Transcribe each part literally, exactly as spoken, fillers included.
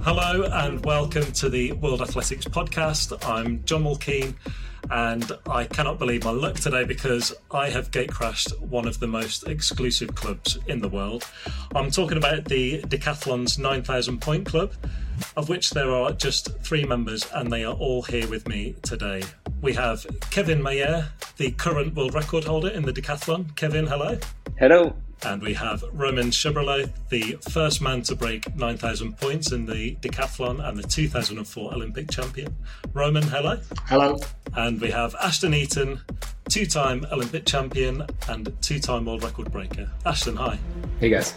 Hello and welcome to the World Athletics Podcast. I'm John Mulkeen and I cannot believe my luck today because I have gatecrashed one of the most exclusive clubs in the world. I'm talking about the Decathlon's nine thousand Point Club, of which there are just three members and they are all here with me today. We have Kevin Mayer, the current world record holder in the Decathlon. Kevin, hello. Hello. And we have Roman Chevrolet, the first man to break nine thousand points in the Decathlon and the two thousand four Olympic champion. Roman, hello. Hello. And we have Ashton Eaton, two-time Olympic champion and two-time world record breaker. Ashton, hi. Hey, guys.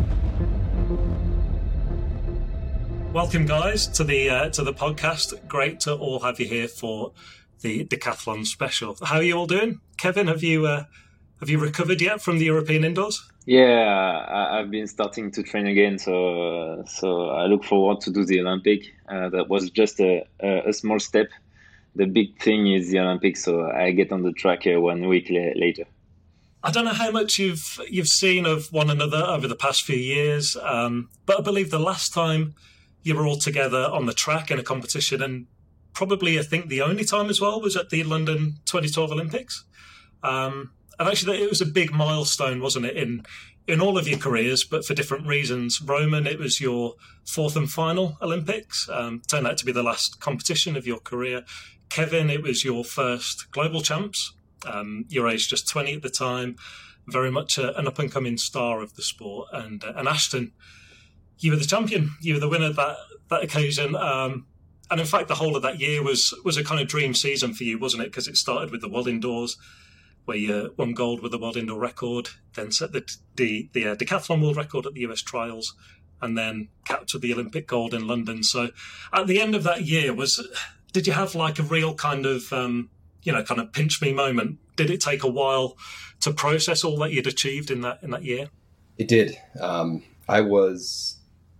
Welcome, guys, to the uh, to the podcast. Great to all have you here for the Decathlon special. How are you all doing? Kevin, have you uh, have you recovered yet from the European indoors? Yeah, I, I've been starting to train again, so uh, so I look forward to do the Olympic. Uh, that was just a, a, a small step. The big thing is the Olympics, so I get on the track uh, one week la- later. I don't know how much you've you've seen of one another over the past few years, um, but I believe the last time you were all together on the track in a competition, and probably I think the only time as well, was at the London twenty twelve Olympics. Um, and actually, it was a big milestone, wasn't it, in in all of your careers, but for different reasons. Roman, it was your fourth and final Olympics, um, turned out to be the last competition of your career. Kevin, it was your first global champs. Um, your age just twenty at the time, very much a, an up-and-coming star of the sport. And uh, and Ashton, you were the champion. You were the winner that that occasion. Um, and in fact, the whole of that year was was a kind of dream season for you, wasn't it? Because it started with the World Indoors, where you won gold with the World Indoor record, then set the the, the uh, Decathlon World Record at the U S Trials, and then captured the Olympic gold in London. So at the end of that year, was did you have like a real kind of, um, you know, kind of pinch me moment? Did it take a while to process all that you'd achieved in that in that year? It did. Um, I was,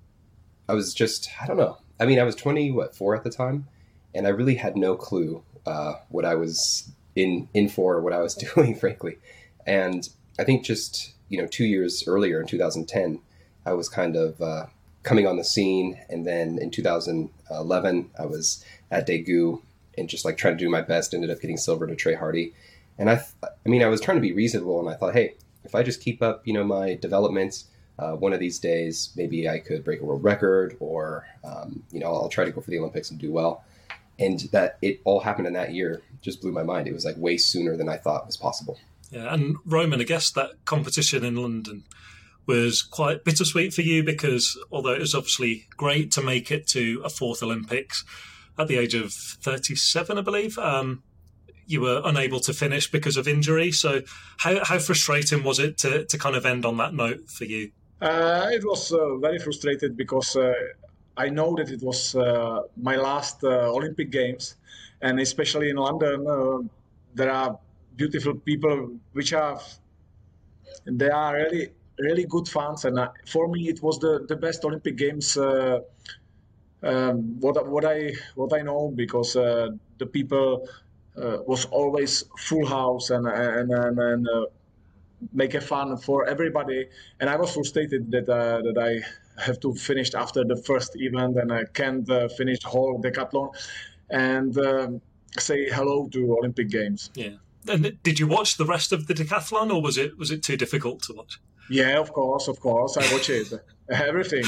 I was just, I don't know. I mean, I was twenty, what, four at the time, and I really had no clue uh, what I was in in for, or what I was doing, frankly. And I think just, you know, two years earlier in two thousand ten, I was kind of uh, coming on the scene. And then in two thousand eleven, I was at Daegu and just like trying to do my best, ended up getting silver to Trey Hardy. And I, I mean, I was trying to be reasonable, and I thought, hey, if I just keep up, you know, my development, uh, one of these days, maybe I could break a world record, or, um, you know, I'll try to go for the Olympics and do well. And that it all happened in that year just blew my mind. It was like way sooner than I thought was possible. Yeah, and Roman, I guess that competition in London was quite bittersweet for you, because although it was obviously great to make it to a fourth Olympics at the age of thirty-seven, I believe, um, you were unable to finish because of injury. So how, how frustrating was it to, to kind of end on that note for you? Uh, it was uh, very frustrated because uh, I know that it was uh, my last uh, Olympic Games, and especially in London, uh, there are beautiful people which are, they are really, really good fans. And uh, for me, it was the, the best Olympic Games. Uh, um, what what I what I know, because uh, the people uh, was always full house and and and. and uh, make it fun for everybody, and I was frustrated that uh, that I have to finish after the first event and I can't uh, finish the whole decathlon and um, say hello to Olympic Games. Yeah. And did you watch the rest of the decathlon, or was it was it too difficult to watch? Yeah, of course, of course, I watch it. Everything.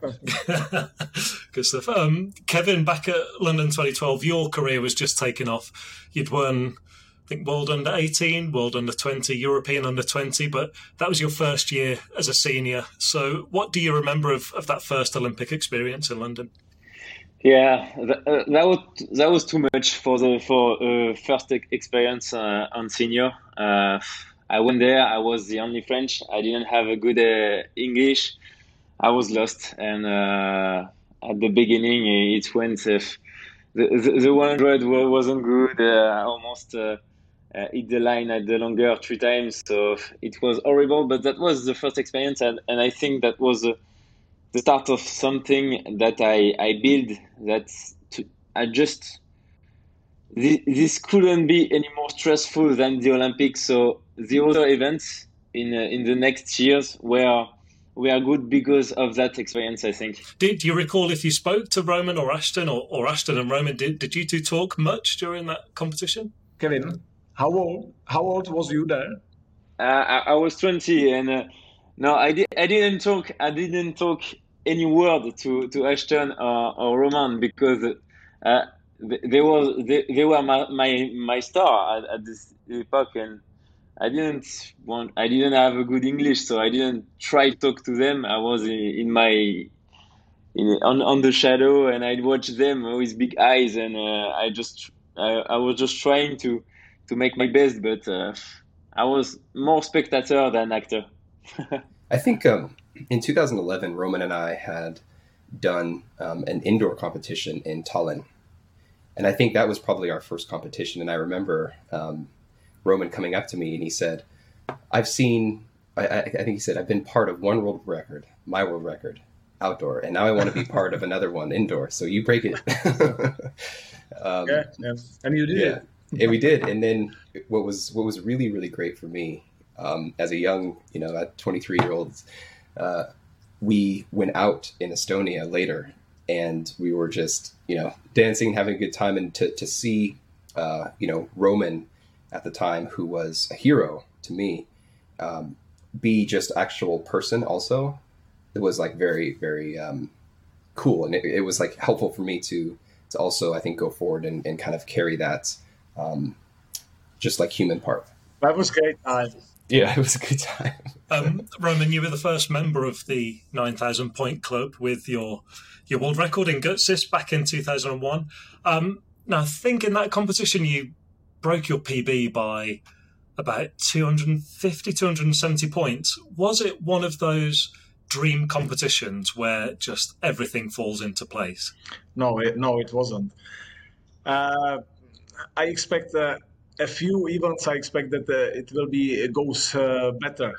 Good stuff. Um, Kevin, back at London twenty twelve, your career was just taking off. You'd won, I think, World Under eighteen, World Under twenty, European Under twenty, but that was your first year as a senior. So what do you remember of, of that first Olympic experience in London? Yeah, that, uh, that was that was too much for the for uh, first experience uh, on senior. Uh, I went there. I was the only French. I didn't have a good uh, English. I was lost, and uh, at the beginning it went. Uh, the, the the one hundred wasn't good. Uh, almost uh, uh, hit the line at the longer three times. So it was horrible. But that was the first experience, and, and I think that was uh, the start of something that I I built. That to, I just this, this couldn't be any more stressful than the Olympics. So the other events in uh, in the next years were we are good because of that experience, I think. Did do you recall if you spoke to Roman or Ashton, or, or Ashton and Roman? Did did you two talk much during that competition? Kevin, how old how old was you there? Uh, I, I was twenty, and uh, no, I did. I didn't talk. I didn't talk any word to, to Ashton or, or Roman because uh, they, they were they, they were my, my, my star at, at this epoch, and I didn't want. I didn't have a good English, so I didn't try to talk to them. I was in, in my in, on on the shadow, and I'd watch them with big eyes, and uh, I just I, I was just trying to to make my best, but. Uh, I was more spectator than actor. I think um, in two thousand eleven, Roman and I had done um, an indoor competition in Tallinn. And I think that was probably our first competition. And I remember um, Roman coming up to me and he said, I've seen, I, I think he said, I've been part of one world record, my world record, outdoor. And now I want to be part of another one indoor. So you break it. um, yeah, yeah. And you did yeah. it. And we did. And then what was what was really, really great for me um, as a young, you know, at twenty-three year olds, uh, we went out in Estonia later and we were just, you know, dancing, having a good time. And to, to see, uh, you know, Roman at the time, who was a hero to me, um, be just actual person also, it was like very, very um, cool. And it, it was like helpful for me to, to also, I think, go forward and, and kind of carry that Um, just like human part. That was great time. Yeah, it was a good time. um, Roman, you were the first member of the nine thousand point club with your your world record in Gutsis back in two thousand one. Um, now, I think in that competition you broke your P B by about two hundred fifty, two hundred seventy points. Was it one of those dream competitions where just everything falls into place? No, it, no, it wasn't. Uh, I expect uh, a few events. I expect that uh, it will be it goes uh, better.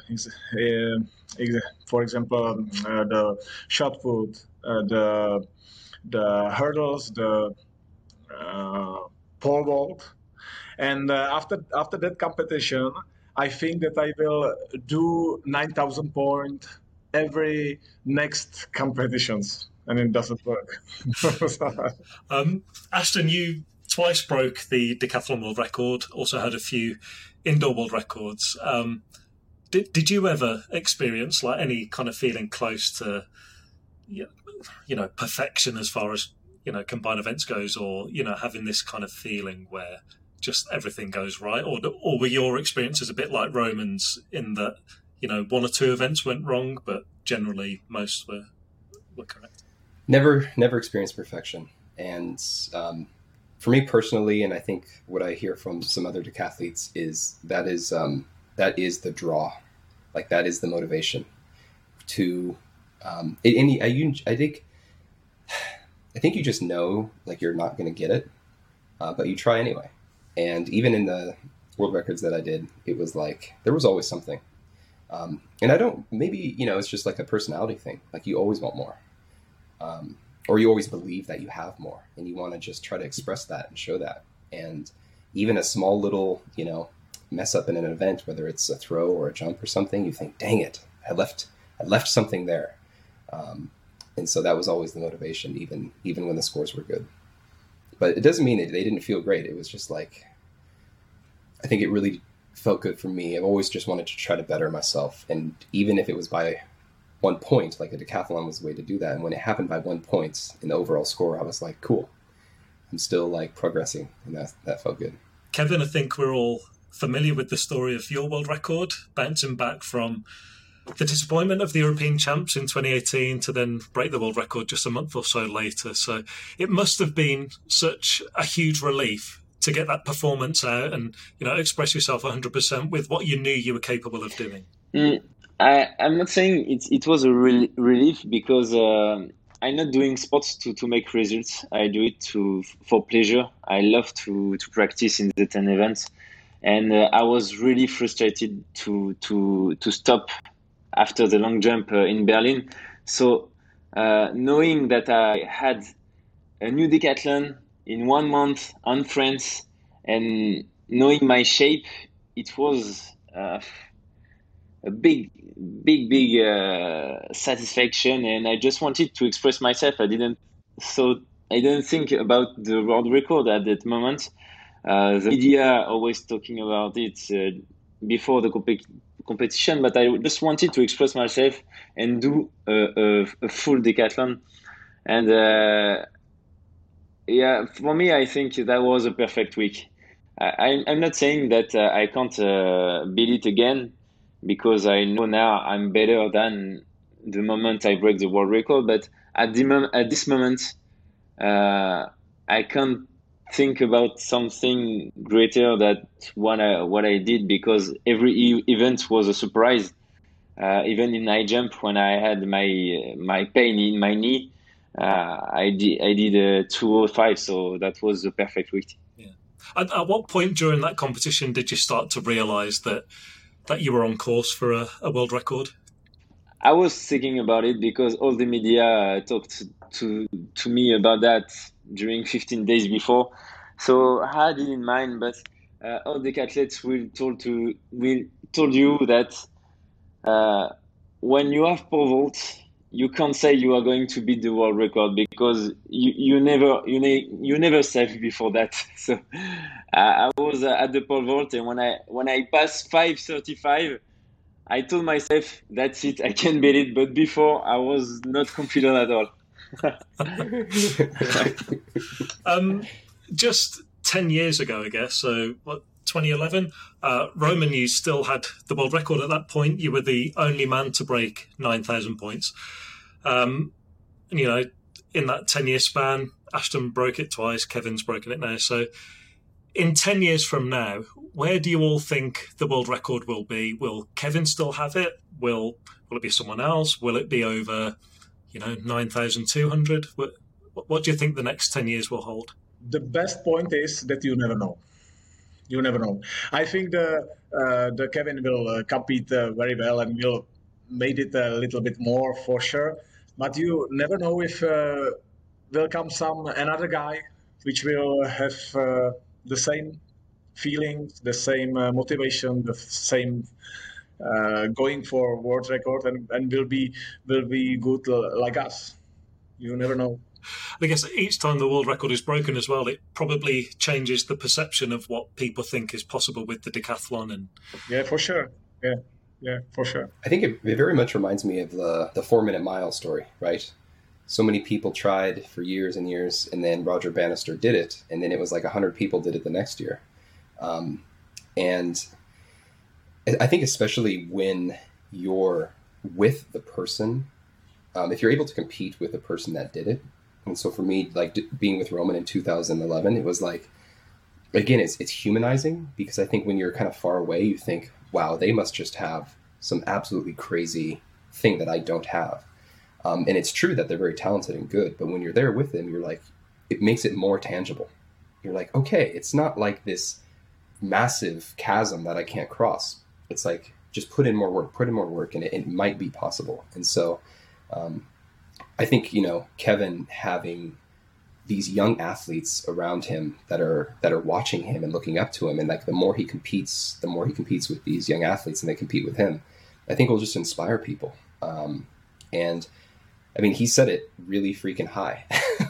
Uh, for example, um, uh, the shot put, uh, the the hurdles, the uh, pole vault, and uh, after after that competition, I think that I will do nine thousand point every next competitions, and it doesn't work. um, Ashton, you twice broke the decathlon world record, also had a few indoor world records. Um, did, did you ever experience like any kind of feeling close to, you know, perfection as far as, you know, combined events goes, or, you know, having this kind of feeling where just everything goes right? Or, or were your experiences a bit like Roman's in that, you know, one or two events went wrong, but generally most were, were correct? Never, never experienced perfection. And, um, for me personally, and I think what I hear from some other decathletes is that is um, that is the draw, like that is the motivation to. Um, and I, I think, I think you just know like you're not going to get it, uh, but you try anyway. And even in the world records that I did, it was like there was always something. Um, and I don't. Maybe you know it's just like a personality thing. Like you always want more. Um, Or you always believe that you have more and you want to just try to express that and show that. And even a small little, you know, mess up in an event, whether it's a throw or a jump or something, you think, dang it, I left, I left something there. Um, and so that was always the motivation, even, even when the scores were good. But it doesn't mean that they didn't feel great. It was just like, I think it really felt good for me. I've always just wanted to try to better myself. And even if it was by one point, like a decathlon was the way to do that. And when it happened by one point in the overall score, I was like, cool, I'm still like progressing. And that, that felt good. Kevin, I think we're all familiar with the story of your world record, bouncing back from the disappointment of the European champs in twenty eighteen to then break the world record just a month or so later. So it must have been such a huge relief to get that performance out and, you know, express yourself one hundred percent with what you knew you were capable of doing. Mm. I, I'm not saying it, it was a re- relief because uh, I'm not doing sports to, to make results. I do it to for pleasure. I love to, to practice in the ten events. And uh, I was really frustrated to to to stop after the long jump uh, in Berlin. So uh, knowing that I had a new decathlon in one month on France and knowing my shape, it was... Uh, a big, big, big uh, satisfaction, and I just wanted to express myself. I didn't so I didn't think about the world record at that moment. Uh, the media always talking about it uh, before the comp- competition, but I just wanted to express myself and do a, a, a full decathlon. And uh, yeah, for me, I think that was a perfect week. I, I'm not saying that uh, I can't uh, beat it again, because I know now I'm better than the moment I break the world record. But at the mom- at this moment, uh, I can't think about something greater than what I what I did, because every e- event was a surprise. Uh, even in high jump, when I had my my pain in my knee, uh, I did I did a two oh five, so that was the perfect week. Yeah. At, at what point during that competition did you start to realise that that you were on course for a, a world record? I was thinking about it because all the media uh, talked to to me about that during fifteen days before, so I had it in mind. But uh, all the athletes will told to will told you that uh, when you have pole vault, you can't say you are going to beat the world record, because you, you never you ne- you never safe before that. So I, I was uh, at the pole vault, and when I when I passed five thirty-five. I told myself, that's it, I can beat it. But before, I was not confident at all. um, just ten years ago, I guess, so what, twenty eleven, uh, Roman, you still had the world record at that point. You were the only man to break nine thousand points. Um, and, you know, in that ten-year span, Ashton broke it twice, Kevin's broken it now. So in ten years from now, where do you all think the world record will be? Will Kevin still have it? Will will it be someone else? Will it be over, you know, nine thousand two hundred? What, what do you think the next ten years will hold? The best point is that you never know. You never know. I think the uh, the Kevin will uh, compete uh, very well and will made it a little bit more for sure. But you never know if uh, will come some another guy which will have uh, the same feelings, the same uh, motivation, the same uh, going for world record, and, and will be will be good uh, like us. You never know. I guess each time the world record is broken as well, it probably changes the perception of what people think is possible with the decathlon. And yeah, for sure. Yeah, yeah, for sure. I think it, it very much reminds me of the the four minute mile story, right? So many people tried for years and years, and then Roger Bannister did it, and then it was like a hundred people did it the next year. Um, and I think especially when you're with the person, um, if you're able to compete with the person that did it. And so for me, like d- being with Roman in two thousand eleven, it was like, again, it's it's humanizing, because I think when you're kind of far away, you think, wow, they must just have some absolutely crazy thing that I don't have. Um, and it's true that they're very talented and good, but when you're there with them, you're like, it makes it more tangible. You're like, okay, it's not like this massive chasm that I can't cross. It's like, just put in more work, put in more work, and it, it might be possible. And so um, I think, you know, Kevin having these young athletes around him that are that are watching him and looking up to him, and like the more he competes, the more he competes with these young athletes and they compete with him, I think will just inspire people. Um, and I mean, he said it really freaking high,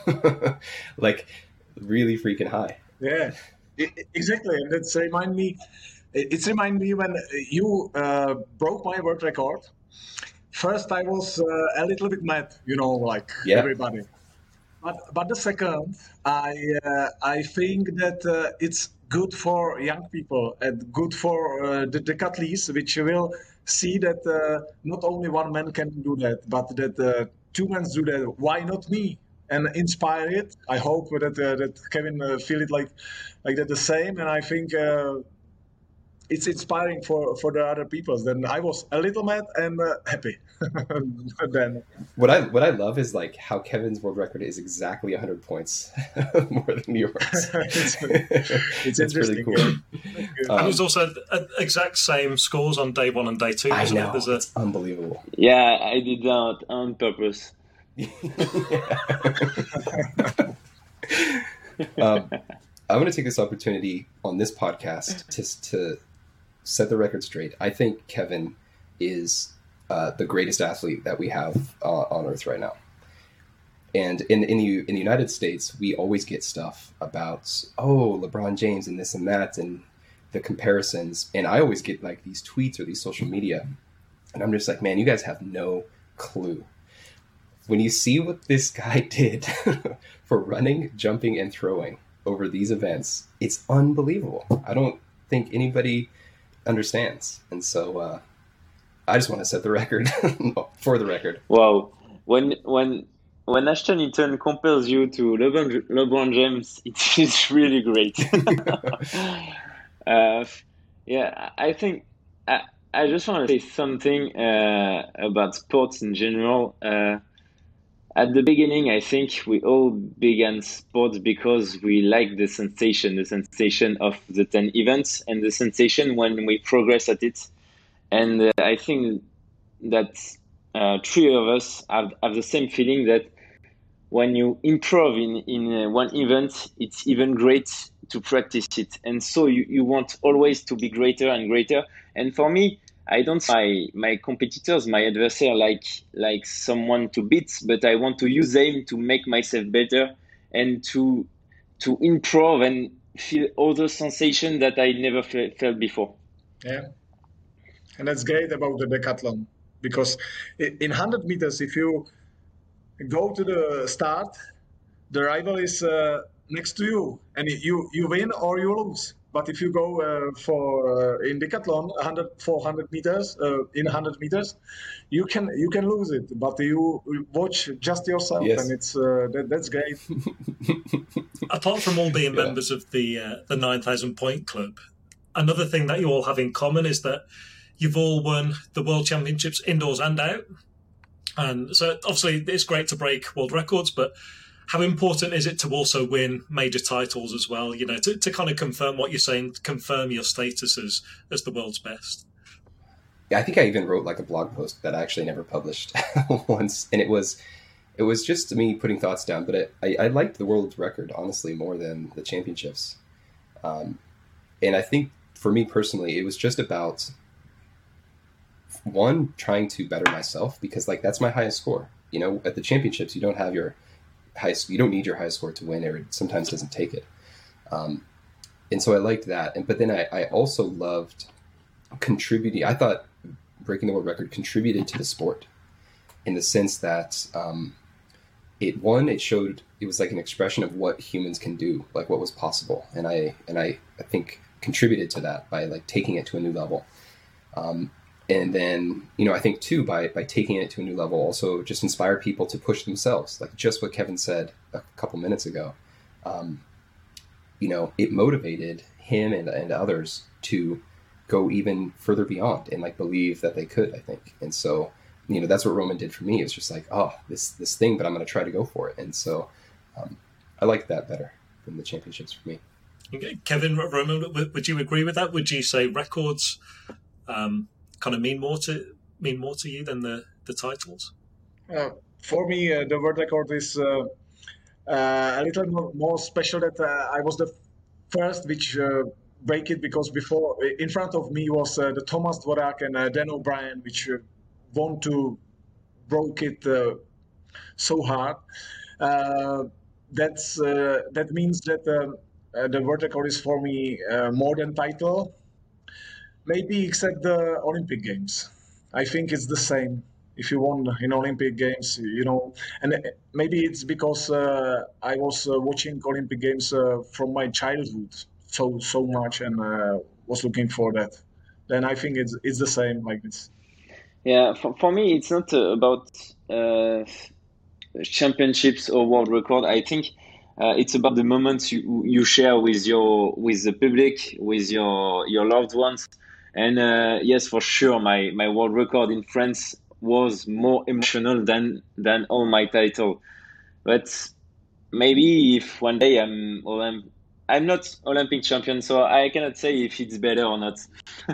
like really freaking high. Yeah, it, exactly. And it's remind me, it's remind me when you uh, broke my world record. First, I was uh, a little bit mad, you know, like yeah. everybody. But but the second, I uh, I think that uh, it's good for young people and good for uh, the decathletes, which will see that uh, not only one man can do that, but that uh, two men do that. Why not me? And inspire it. I hope that uh, that Kevin uh, feel it like like that the same. And I think uh, it's inspiring for, for the other people. Then I was a little mad and uh, happy. Then what I what I love is like how Kevin's world record is exactly one hundred points more than yours. it's it's, it's really cool. Um, and it was also exact same scores on day one and day two. I know, it? There's a... it's unbelievable. Yeah, I did that on purpose. um, I'm going to take this opportunity on this podcast to to set the record straight. I think Kevin is uh, the greatest athlete that we have uh, on Earth right now. And in in the in the United States, we always get stuff about, oh, LeBron James and this and that and the comparisons. And I always get like these tweets or these social media, and I'm just like, man, you guys have no clue. When you see what this guy did for running, jumping, and throwing over these events, it's unbelievable. I don't think anybody understands. And so uh, I just want to set the record for the record. Wow. When when when Ashton Eaton compares you to LeBron, LeBron James, it is really great. uh, yeah, I think I, I just want to say something uh, about sports in general. Uh, At the beginning, I think we all began sports because we like the sensation, the sensation of the ten events and the sensation when we progress at it. And uh, I think that uh, three of us have, have the same feeling that when you improve in, in uh, one event, it's even great to practice it. And so you, you want always to be greater and greater. And for me, I don't see my, my competitors, my adversary, like like someone to beat, but I want to use them to make myself better and to to improve and feel other sensations that I never fe- felt before. Yeah, and that's great about the decathlon, because in one hundred meters, if you go to the start, the rival is uh, next to you, and you you win or you lose. But if you go uh, for uh, in decathlon one hundred, four hundred meters uh, in one hundred meters, you can you can lose it, but you watch just yourself, yes. and it's uh, that, that's great. Apart from all being yeah. members of the uh, the nine thousand point club, another thing that you all have in common is that you've all won the World Championships indoors and out, and so obviously it's great to break world records, but how important is it to also win major titles as well, you know, to, to kind of confirm what you're saying, confirm your status as, as the world's best? Yeah, I think I even wrote like a blog post that I actually never published once. And it was it was just me putting thoughts down. But it, I, I liked the world record, honestly, more than the championships. Um, and I think for me personally, it was just about, one, trying to better myself, because like that's my highest score. You know, at the championships, you don't have your high you don't need your high score to win, or it sometimes doesn't take it. Um, and so I liked that. And but then I, I also loved contributing. I thought breaking the world record contributed to the sport in the sense that um, it one, it showed, it was like an expression of what humans can do, like what was possible. And I and I, I think contributed to that by like taking it to a new level. Um, And then, you know, I think too, by, by taking it to a new level, also just inspire people to push themselves, like just what Kevin said a couple minutes ago. Um, you know, it motivated him and, and others to go even further beyond and like believe that they could, I think. And so, you know, that's what Roman did for me. It was just like, oh, this, this thing, but I'm going to try to go for it. And so um, I like that better than the championships for me. Okay. Kevin, Roman, would you agree with that? Would you say records um, kind of mean more to mean more to you than the the titles? Uh, for me, uh, the world record is uh, uh, a little more, more special. That uh, I was the first which uh, break it, because before in front of me was uh, the Thomas Dvorak and uh, Dan O'Brien, which uh, want to broke it uh, so hard. Uh, that's uh, that means that uh, uh, the world record is for me uh, more than title. Maybe except the Olympic Games. I think it's the same. If you won in Olympic Games, you know, and maybe it's because uh, I was uh, watching Olympic Games uh, from my childhood so so much, and uh, was looking for that. Then I think it's it's the same like this. Yeah, for, for me, it's not uh, about uh, championships or world record. I think uh, it's about the moments you you share with your with the public, with your your loved ones. And uh, yes, for sure, my, my world record in France was more emotional than than all my title. But maybe if one day I'm Olymp- I'm not Olympic champion, so I cannot say if it's better or not.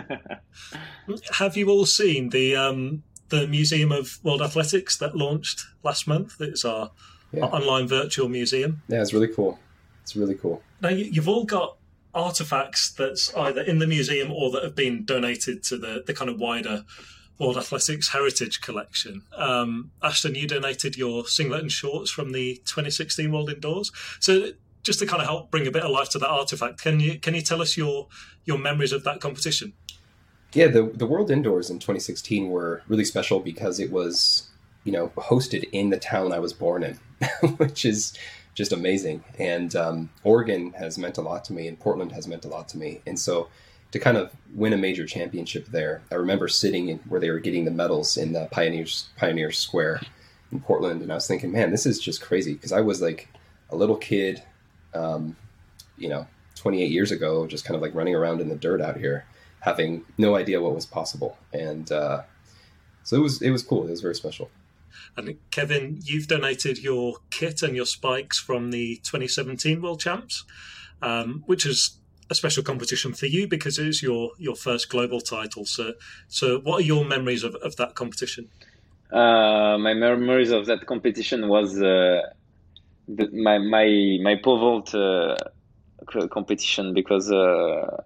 Have you all seen the um, the Museum of World Athletics that launched last month? It's our, yeah. our online virtual museum. Yeah, it's really cool. It's really cool. Now, you've all got artifacts that's either in the museum or that have been donated to the, the kind of wider World Athletics Heritage Collection. Um, Ashton, you donated your singlet and shorts from the twenty sixteen World Indoors. So just to kind of help bring a bit of life to that artifact, can you can you tell us your your memories of that competition? Yeah, the the World Indoors in twenty sixteen were really special because it was, you know, hosted in the town I was born in, which is just amazing. And um, Oregon has meant a lot to me, and Portland has meant a lot to me. And so to kind of win a major championship there, I remember sitting in where they were getting the medals in the Pioneers Pioneer Square in Portland, and I was thinking, man, this is just crazy, because I was like a little kid, um, you know, twenty-eight years ago, just kind of like running around in the dirt out here, having no idea what was possible. And uh, so it was it was cool. It was very special. And Kevin, you've donated your kit and your spikes from the twenty seventeen World Champs, um, which is a special competition for you because it is your, your first global title. So, so what are your memories of, of that competition? Uh, my memories of that competition was uh, the, my my my pole vault uh, competition, because uh,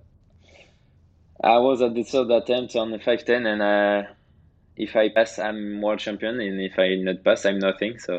I was at the third attempt on the five ten, and uh, if I pass, I'm world champion, and if I not pass, I'm nothing. So,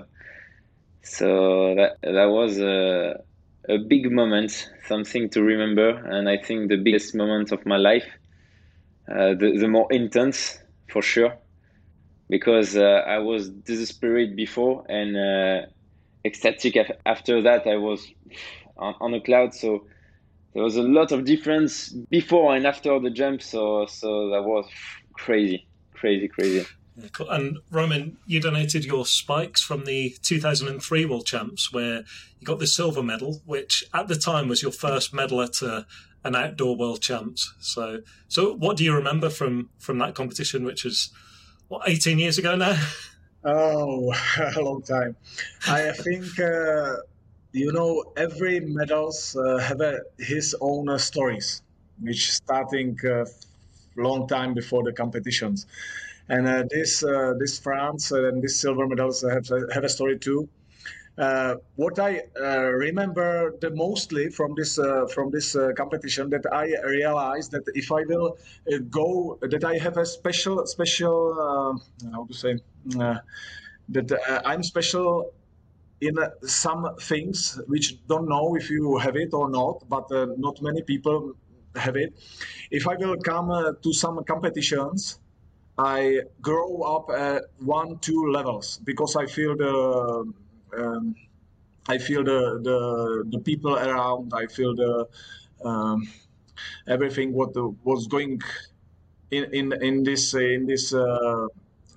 so that that was a a big moment, something to remember, and I think the biggest moment of my life, uh, the the more intense for sure, because uh, I was desperate before and uh, ecstatic after that. I was on, on a cloud, so there was a lot of difference before and after the jump. So so that was crazy. Crazy, crazy. Yeah, cool. And Roman, you donated your spikes from the two thousand three World Champs, where you got the silver medal, which at the time was your first medal at a, an outdoor World Champs. So, so what do you remember from, from that competition, which is, what, eighteen years ago now? Oh, a long time. I think, uh, you know, every medals uh, have a, his own uh, stories, which starting uh, long time before the competitions, and uh, this uh, this France and this silver medals have have a story too. Uh, what I uh, remember the mostly from this uh, from this uh, competition, that I realized that if I will uh, go, that I have a special special uh, how to say uh, that uh, I'm special in uh, some things which don't know if you have it or not, but uh, not many people have it. If I will come uh, to some competitions, I grow up at one, two levels, because I feel the, um, I feel the, the the people around. I feel the um, everything what the, was going in in in this in this uh,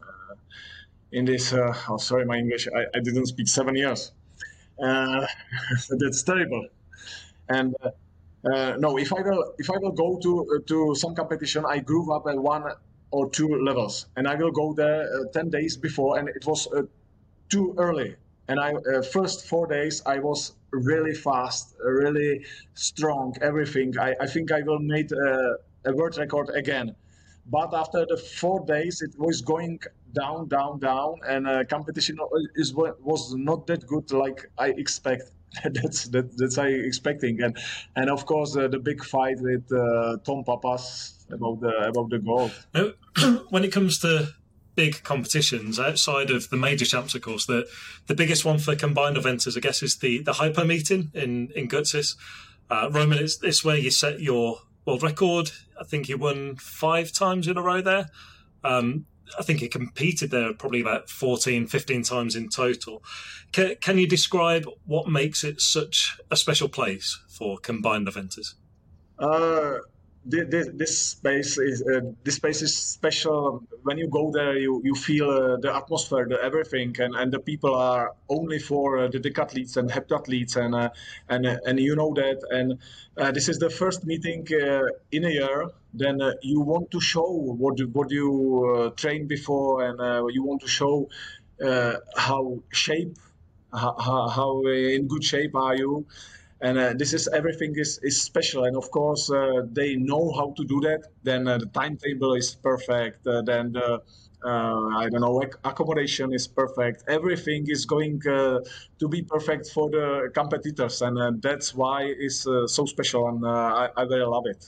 in this. Uh, oh, sorry, my English. I, I didn't speak seven years. Uh, that's terrible. And. Uh, Uh, no, if I will, if I will go to uh, to some competition, I grew up at one or two levels, and I will go there uh, ten days before, and it was uh, too early. And I uh, first four days I was really fast, really strong, everything. I, I think I will make uh, a world record again. But after the four days, it was going down, down, down, and uh, competition is was not that good like I expect. that's that, that's I expecting, and and of course uh, the big fight with uh, Tom Papas about the about the gold. Now, when it comes to big competitions outside of the major champs, of course, the the biggest one for combined eventers, I guess, is the the hyper meeting in in Gutsis. Uh, Roman, it's, it's where you set your world record. I think you won five times in a row there. Um, I think you competed there probably about fourteen, fifteen times in total. Can, can you describe what makes it such a special place for combined eventers? Uh, this, this space is uh, this space is special. When you go there, you you feel uh, the atmosphere, the everything, and, and the people are only for uh, the decathletes and heptathletes, and uh, and uh, and you know that. And uh, this is the first meeting uh, in a year. Then uh, you want to show what what you uh, trained before, and uh, you want to show uh, how shape, how, how in good shape are you. And uh, this is everything is, is special, and of course uh, they know how to do that. Then uh, the timetable is perfect. Uh, then the uh, I don't know ac- accommodation is perfect. Everything is going uh, to be perfect for the competitors, and uh, that's why it's uh, so special, and uh, I, I very love it.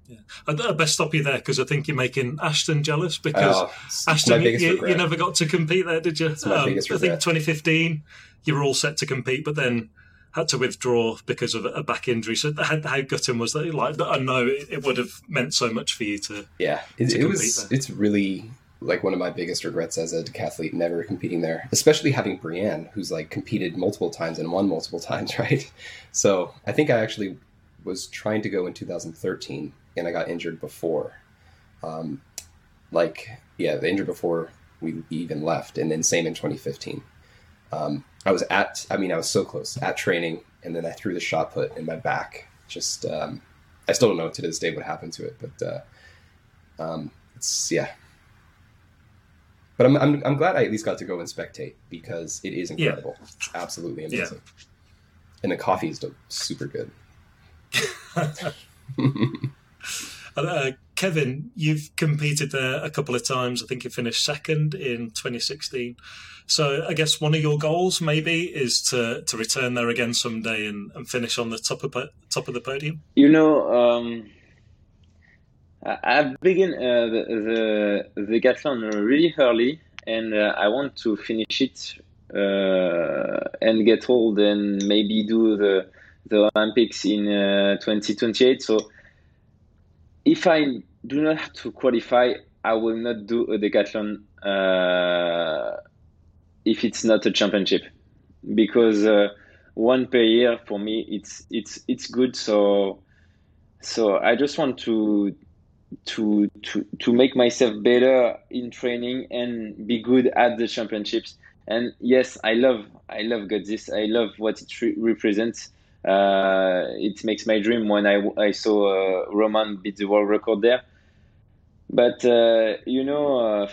Yeah. I, I best stop you there because I think you're making Ashton jealous because Oh, Ashton, you, regret. you never got to compete there, did you? It's my Um, biggest I regret. think twenty fifteen you were all set to compete, but then had to withdraw because of a back injury. So how, how gutting was that? Like, I know it, it would have meant so much for you to. Yeah, it, to it was. there. It's really like one of my biggest regrets as a decathlete, never competing there, especially having Brienne, who's like competed multiple times and won multiple times, right? So I think I actually was trying to go in two thousand thirteen, and I got injured before. Um, like, yeah, the injured before we even left, and then same in twenty fifteen. Um, I was at, I mean, I was so close at training, and then I threw the shot put in my back. Just, um, I still don't know to this day what happened to it, but uh, um, it's, yeah. But I'm, I'm I'm glad I at least got to go and spectate because it is incredible. Yeah. It's absolutely amazing. Yeah. And the coffee is super good. uh, Kevin, you've competed there a couple of times. I think you finished second in twenty sixteen. So I guess one of your goals maybe is to, to return there again someday and, and finish on the top of top of the podium. You know, um, I've begun uh, the, the the decathlon really early, and uh, I want to finish it uh, and get old and maybe do the the Olympics in uh, twenty twenty-eight. So if I do not have to qualify, I will not do a decathlon uh, if it's not a championship, because uh, one per year for me it's it's it's good. So so I just want to to to to make myself better in training and be good at the championships. And yes, I love I love Godzis. I love what it re- represents. Uh, it makes my dream when I, I saw uh, Roman beat the world record there. But uh, you know, uh,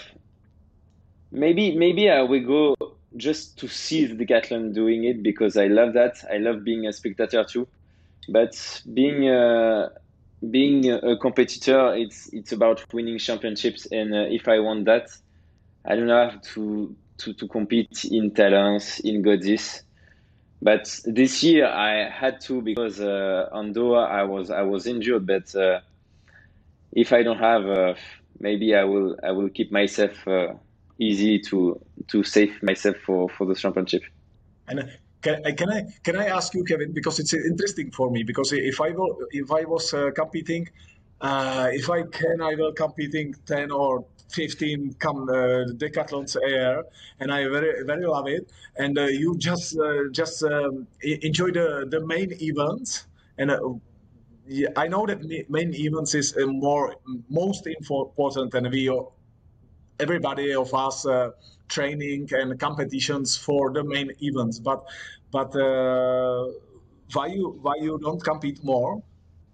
maybe maybe I will go just to see the decathlon doing it because I love that. I love being a spectator too. But being uh, being a competitor, it's it's about winning championships. And uh, if I want that, I don't have to to, to compete in Talents, in Godzis. But this year I had to because uh, on Doha I was I was injured. But uh, if I don't have, uh, maybe I will I will keep myself uh, easy to to save myself for, for the championship. And can, can I can I ask you, Kevin, because it's interesting for me, because if I will, if I was uh, competing, uh, if I can, I will competing ten or fifteen come uh, decathlons a year, and I very very love it. And uh, you just uh, just um, enjoy the, the main events, and uh, yeah, I know that main events is uh, more most important, and we everybody of us uh, training and competitions for the main events. But but uh, why you why you don't compete more?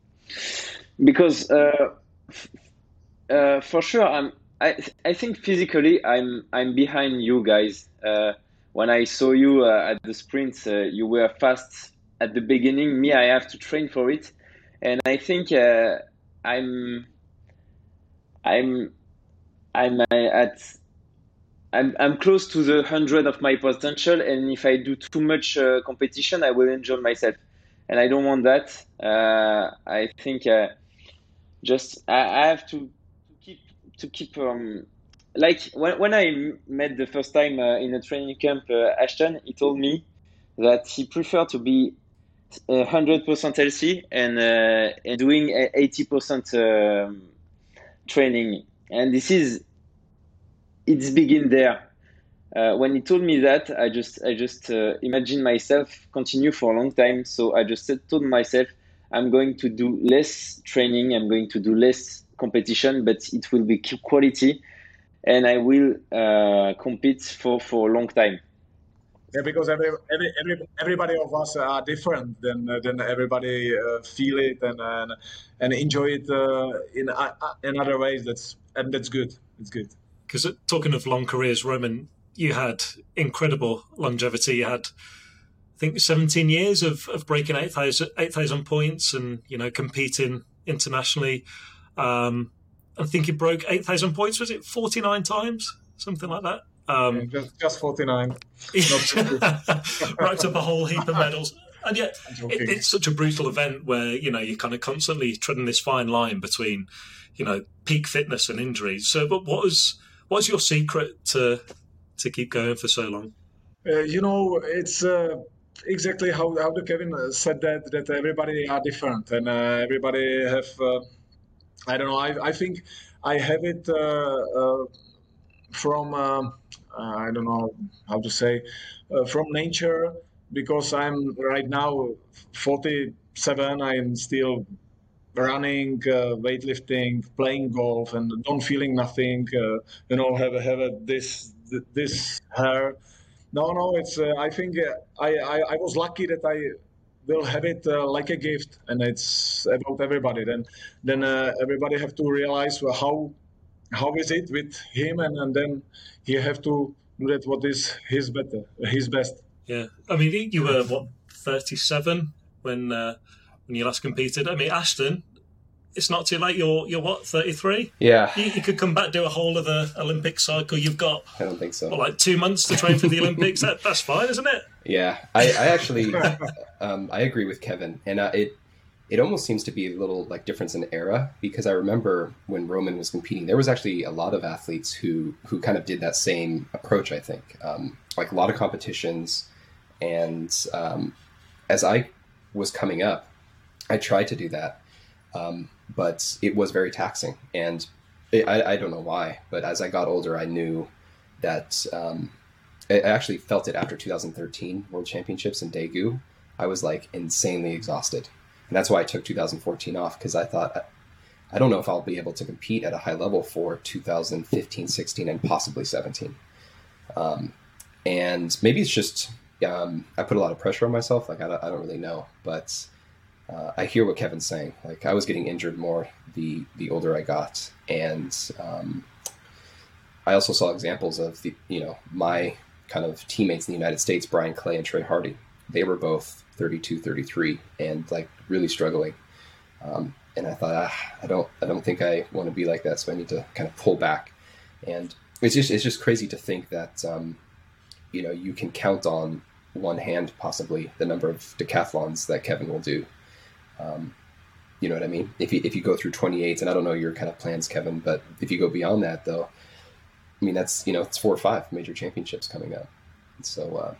Because uh, uh, for sure I'm. I I think physically I'm I'm behind you guys. Uh, when I saw you uh, at the sprints, uh, you were fast at the beginning. Me, I have to train for it, and I think uh, I'm I'm I'm at I'm I'm close to the hundred of my potential. And if I do too much uh, competition, I will injure myself, and I don't want that. Uh, I think uh, just I, I have to. To keep um, like when when I met the first time uh, in a training camp, uh, Ashton, he told me that he preferred to be a hundred percent healthy and uh, and doing eighty percent um, training. And this is it's begin there. Uh, when he told me that, I just I just uh, imagined myself continue for a long time. So I just said, told myself, I'm going to do less training. I'm going to do less competition, but it will be quality, and I will uh, compete for, for a long time. Yeah, because every, every, every everybody of us are different. Then uh, then everybody uh, feel it and and, and enjoy it uh, in uh, in other ways. That's and that's good. It's good. Because talking of long careers, Roman, you had incredible longevity. You had, I think, seventeen years of, of breaking eight thousand points and, you know, competing internationally. Um, I think you broke eight thousand points. Was it forty-nine times? Something like that. Um, yeah, just, just forty-nine. Racked up a whole heap of medals. And yet, it, it's such a brutal event where, you know, you're kind of constantly treading this fine line between, you know, peak fitness and injuries. So, but what was what was your secret to to keep going for so long? Uh, you know, it's uh, exactly how how the Kevin said that that everybody are different and uh, everybody have. Uh, I don't know. I I think I have it uh, uh, from uh, I don't know how to say uh, from nature, because I'm right now forty-seven. I'm still running, uh, weightlifting, playing golf, and don't feeling nothing. Uh, you know, have have a, this this hair. No, no. It's. Uh, I think uh, I, I I was lucky that I will have it uh, like a gift, and it's about everybody. Then then uh, everybody have to realize well, how how is it with him, and, and then he have to do that what is his better, his best. Yeah, I mean, you were what thirty-seven when uh, when you last competed. I mean, Ashton, it's not too late. You're you're what thirty-three? Yeah, you, you could come back, do a whole of the Olympic cycle. You've got I don't think so. What, like two months to train for the Olympics. That that's fine, isn't it? Yeah, I, I actually um, I agree with Kevin, and uh, it it almost seems to be a little like difference in era, because I remember when Roman was competing, there was actually a lot of athletes who who kind of did that same approach. I think um, like a lot of competitions. And um, as I was coming up, I tried to do that, um, but it was very taxing. And it, I, I don't know why, but as I got older, I knew that um, I actually felt it after two thousand thirteen World Championships in Daegu. I was like insanely exhausted. And that's why I took two thousand fourteen off, because I thought, I don't know if I'll be able to compete at a high level for two thousand fifteen, sixteen, and possibly seventeen. Um, and maybe it's just... Um, I put a lot of pressure on myself. Like, I don't, I don't really know, but uh, I hear what Kevin's saying. Like, I was getting injured more the, the older I got. And um, I also saw examples of the, you know, my kind of teammates in the United States, Brian Clay and Trey Hardy. They were both thirty-two, thirty-three and like really struggling. Um, and I thought, ah, I don't, I don't think I want to be like that. So I need to kind of pull back. And it's just, it's just crazy to think that, um, you know, you can count on one hand, possibly, the number of decathlons that Kevin will do. Um, you know what I mean? If you, if you go through twenty-eight, and I don't know your kind of plans, Kevin, but if you go beyond that, though, I mean, that's, you know, it's four or five major championships coming up. And so, uh,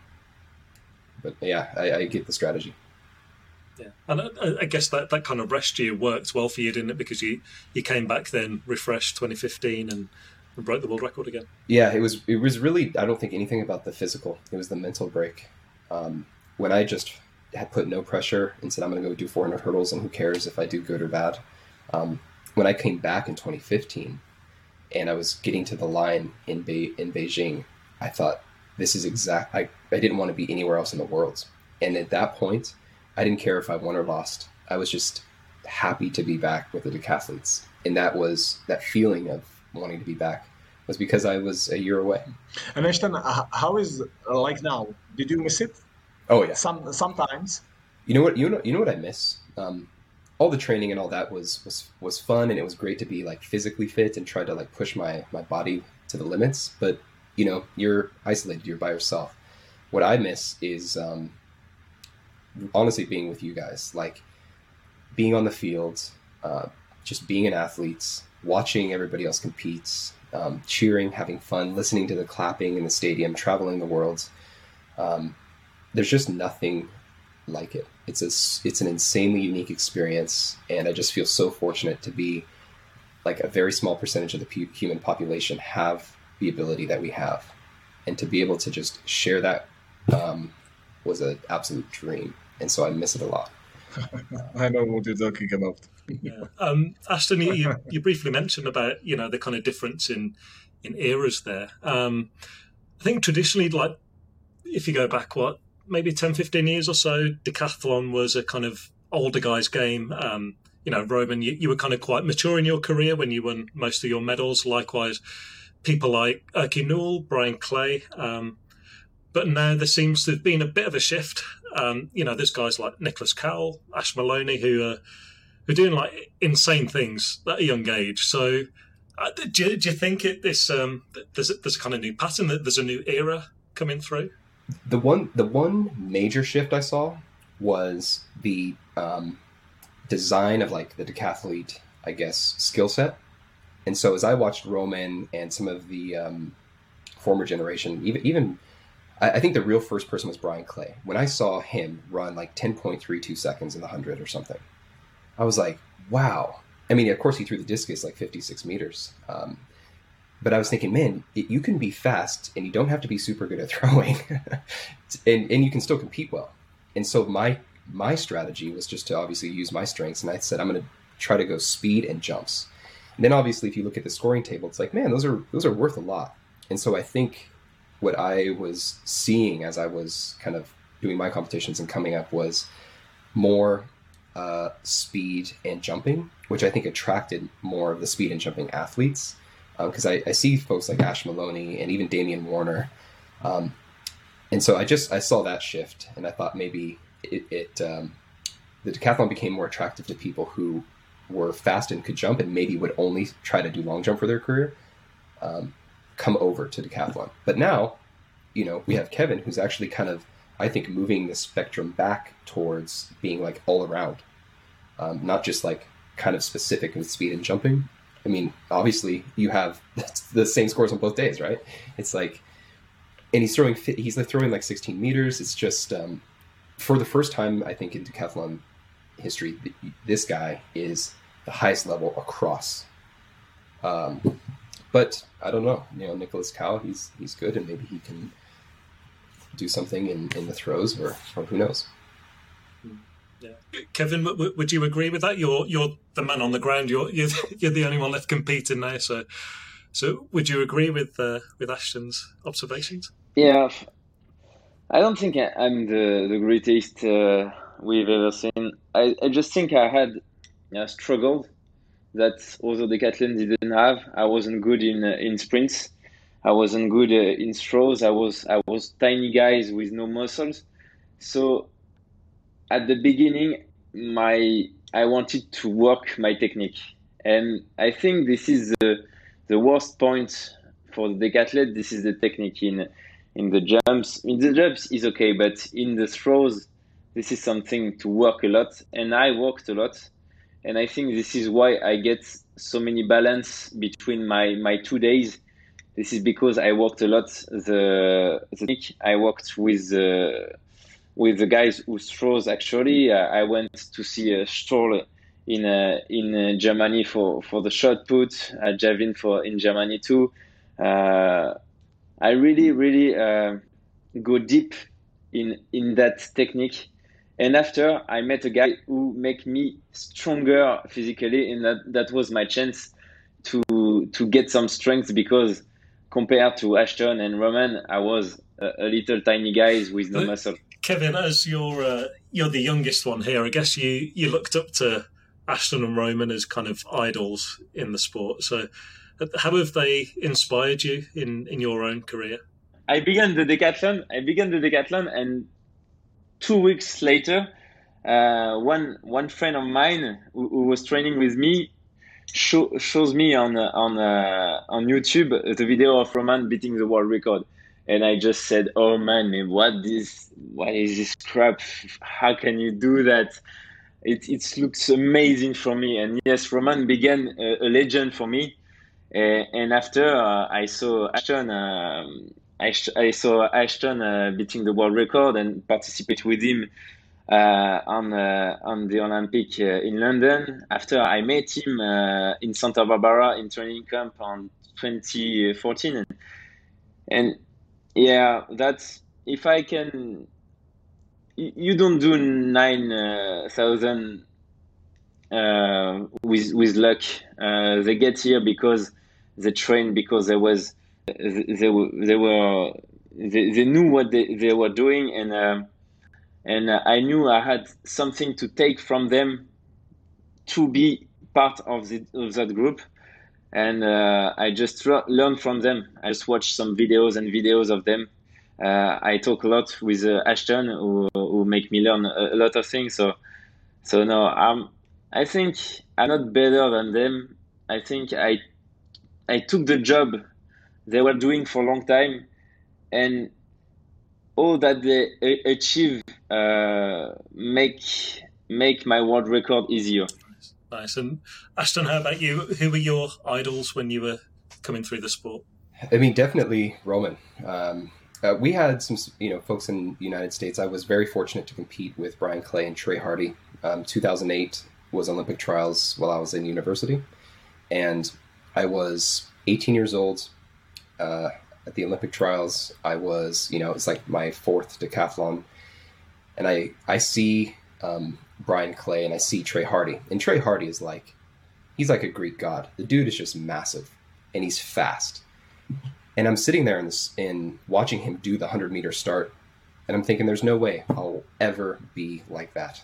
but yeah, I, I get the strategy. Yeah, and I, I guess that, that kind of rest year worked well for you, didn't it? Because you, you came back then refreshed twenty fifteen and and broke the world record again. Yeah, it was it was really, I don't think anything about the physical. It was the mental break. Um, when I just had put no pressure and said, I'm going to go do four hundred hurdles and who cares if I do good or bad. Um, when I came back in twenty fifteen and I was getting to the line in Be- in Beijing, I thought, this is exact. I, I didn't want to be anywhere else in the world. And at that point, I didn't care if I won or lost. I was just happy to be back with the decathletes. And that was that feeling of wanting to be back was because I was a year away. And Ashton, how is like now? Did you miss it? Oh yeah. Some sometimes. You know what? You know you know what I miss. Um, all the training and all that was was was fun, and it was great to be like physically fit and try to like push my my body to the limits. But you know, you're isolated. You're by yourself. What I miss is um, honestly being with you guys, like being on the field, uh, just being an athlete, watching everybody else compete. Um, cheering, having fun, listening to the clapping in the stadium, traveling the world. Um, there's just nothing like it. It's a, it's an insanely unique experience, and I just feel so fortunate to be like a very small percentage of the pu- human population have the ability that we have, and to be able to just share that um, was an absolute dream, and so I miss it a lot. I know what you're talking about. Yeah. Um, Ashton, you, you briefly mentioned about, you know, the kind of difference in, in eras there. Um, I think traditionally, like, if you go back, what, maybe ten, fifteen years or so, decathlon was a kind of older guy's game. Um, you know, Roman, you, you were kind of quite mature in your career when you won most of your medals. Likewise, people like Erky Newell, Brian Clay. Um, but now there seems to have been a bit of a shift. Um, you know, there's guys like Nicholas Cowell, Ash Maloney, who are, who are doing like insane things at a young age. So uh, do, you, do you think it, this um, there's, a, there's a kind of new pattern, that there's a new era coming through? The one, the one major shift I saw was the um, design of like the decathlete, I guess, skill set. And so as I watched Roman and some of the um, former generation, even even I, I think the real first person was Brian Clay. When I saw him run like ten point three two seconds in the hundred or something, I was like, wow. I mean, of course, he threw the discus like fifty-six meters. Um, but I was thinking, man, it, you can be fast and you don't have to be super good at throwing, and and you can still compete well. And so my my strategy was just to obviously use my strengths, and I said I'm going to try to go speed and jumps. And then obviously, if you look at the scoring table, it's like, man, those are those are worth a lot. And so I think what I was seeing as I was kind of doing my competitions and coming up was more uh, speed and jumping, which I think attracted more of the speed and jumping athletes. Because um, I, I see folks like Ash Maloney and even Damian Warner. Um, and so I just, I saw that shift, and I thought maybe it, it um, the decathlon became more attractive to people who were fast and could jump and maybe would only try to do long jump for their career, um, come over to decathlon. But now, you know, we have Kevin, who's actually kind of, I think, moving the spectrum back towards being like all around, um, not just like kind of specific with speed and jumping. I mean, obviously you have the same scores on both days, right? It's like, and he's throwing, he's like throwing like sixteen meters. It's just, um, for the first time, I think in decathlon history, this guy is the highest level across. Um, but I don't know, you know, Nicholas Cow, he's, he's good, and maybe he can do something in, in the throws, or, or who knows. Yeah. Kevin, w- would you agree with that? You're you're the man on the ground. You're you're, you're the only one left competing now. So, so would you agree with uh, with Ashton's observations? Yeah, I don't think I'm the the greatest uh, we've ever seen. I, I just think I had uh, struggled that other decathlon didn't have. I wasn't good in uh, in sprints. I wasn't good uh, in throws. I was I was tiny guys with no muscles. So at the beginning, my I wanted to work my technique, and I think this is the the worst point for the decathlete. This is the technique in in the jumps. In the jumps is okay, but in the throws, this is something to work a lot, and I worked a lot, and I think this is why I get so many balance between my my two days. This is because I worked a lot the the technique. I worked with the uh, with the guys who throws. Actually, uh, I went to see a Stoll in uh, in uh, Germany for, for the shot put, uh, Javin for in Germany too. Uh, I really really uh, go deep in in that technique, and after I met a guy who make me stronger physically, and that, that was my chance to to get some strength, because compared to Ashton and Roman, I was a, a little tiny guy with no muscle. Kevin, as you're uh, you're the youngest one here, I guess you, you looked up to Ashton and Roman as kind of idols in the sport. So how have they inspired you in, in your own career? I began the decathlon. I began the decathlon, and two weeks later, uh, one one friend of mine who, who was training with me show, shows me on on uh, on YouTube the video of Roman beating the world record. And I just said, "Oh man, what this? What is this crap? How can you do that?" It it looks amazing for me. And yes, Roman began a, a legend for me. Uh, and after uh, I saw Ashton, uh, I, I saw Ashton uh, beating the world record and participate with him uh, on uh, on the Olympic uh, in London. After I met him uh, in Santa Barbara in training camp on twenty fourteen, and, and yeah, that's, if I can, you don't do nine uh, thousand uh, with with luck. Uh, they get here because they train, because there was they were they were they, they knew what they, they were doing, and uh, and I knew I had something to take from them to be part of the of that group. And uh, I just learned from them. I just watched some videos and videos of them. Uh, I talk a lot with uh, Ashton, who, who make me learn a, a lot of things. So, so no, um, I think I'm not better than them. I think I, I took the job they were doing for a long time, and all that they a- achieve uh, make make my world record easier. Nice. Nice. And Ashton, how about you? Who were your idols when you were coming through the sport? I mean, definitely Roman. Um, uh, we had some, you know, folks in the United States. I was very fortunate to compete with Brian Clay and Trey Hardy. Um, two thousand eight was Olympic trials while I was in university, and I was eighteen years old uh, at the Olympic trials. I was, you know, it's like my fourth decathlon, and I I see um, Brian Clay and I see Trey Hardy, and Trey Hardy is like, he's like a Greek god. The dude is just massive, and he's fast. And I'm sitting there in this, in watching him do the hundred meter start, and I'm thinking, there's no way I'll ever be like that.